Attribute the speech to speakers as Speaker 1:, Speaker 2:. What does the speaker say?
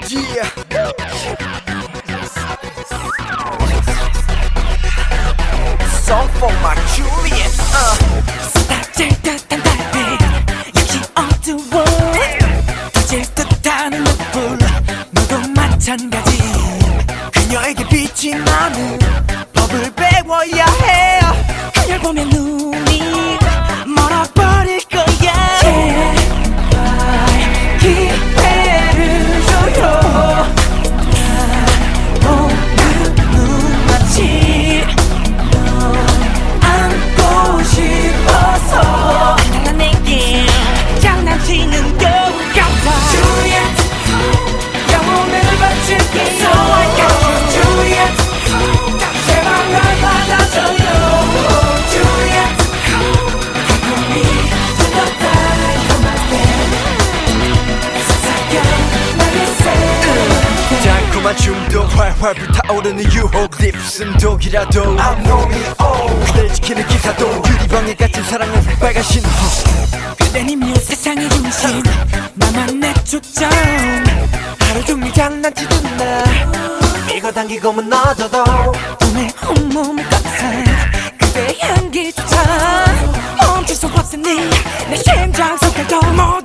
Speaker 1: Yeah. Song for my Juliet.
Speaker 2: 쏟아질 듯한 달빛 역시 어두워 터질 듯한 눈불 너도 마찬가지
Speaker 1: 그녀에게 빛이 나는 법을 배워야 해.
Speaker 2: 그녀를 보면 눈이 멀어버릴 거야. 제발 기회를 줘요. 보는 눈 마치 너 안고 싶어서 난 내게 장난치는 것 같아. Juliet 영혼을 바칠게. So I got you Juliet 제발 날 받아줘요. Juliet 가끔이 쏟아다
Speaker 1: 달콤한 춤도 활활 불타오르는 유혹 립슨 독이라도 I'm lonely oh 그댈 지키는 기사도 유리병에 갇힌 사랑은 빨간 신호.
Speaker 2: 그댄 이미 세상의 중심 나만 내 초점
Speaker 1: 하루 종일 장난치던 날 밀고 당기고 무너져도
Speaker 2: 오늘 온몸 꽉찬 그대의 향기조차 멈출 수 없으니 내 심장 속에도